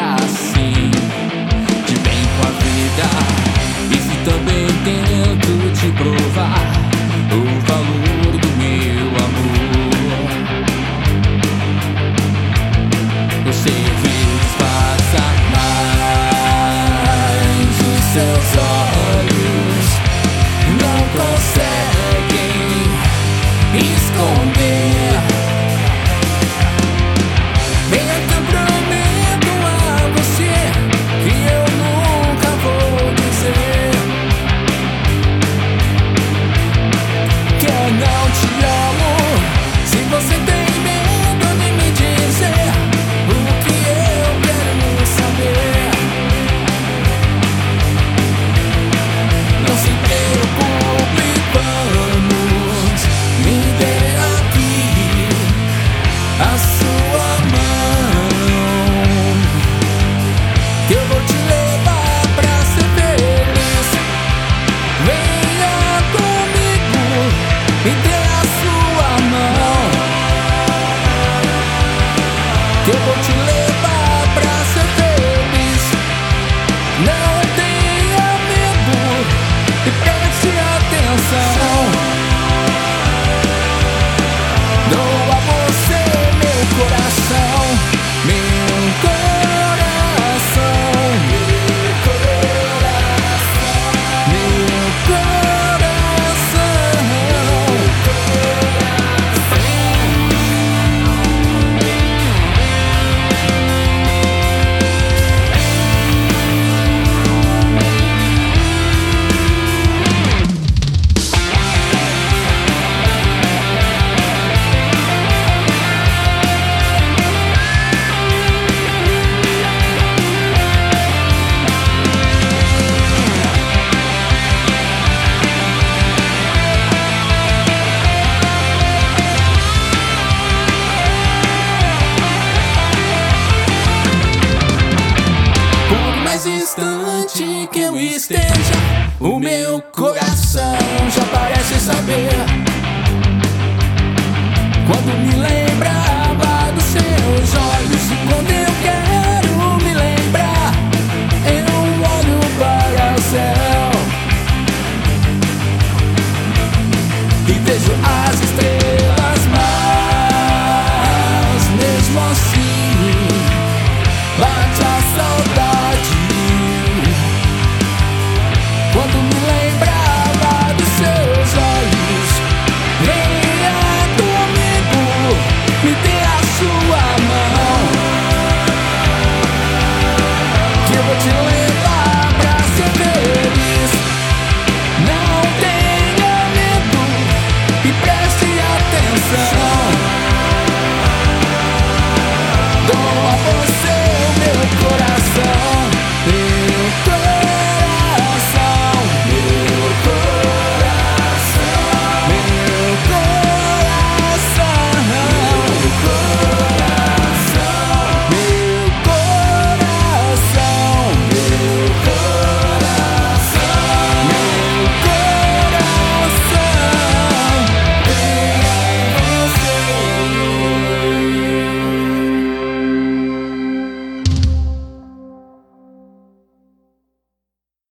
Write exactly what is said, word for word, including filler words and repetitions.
assim, de bem com a vida. E se também tento te provar o valor do meu amor, eu sei que disfarça mais os seus olhos, não conseguem esconder. Bem, eu te prometo a você que eu nunca vou dizer que eu não te amo, se você tem medo de me dizer o que eu quero saber. Não se preocupe, vamos, me dê aqui a sua mão, que eu vou te levar pra ser feliz. Venha comigo, me dê a sua mão, que eu vou te levar pra ser feliz. Não tenha medo e preste atenção. Dou a você meu coração, meu coração, meu coração, meu instante que eu esteja, o meu coração já parece saber. Quando me lembrava dos seus olhos,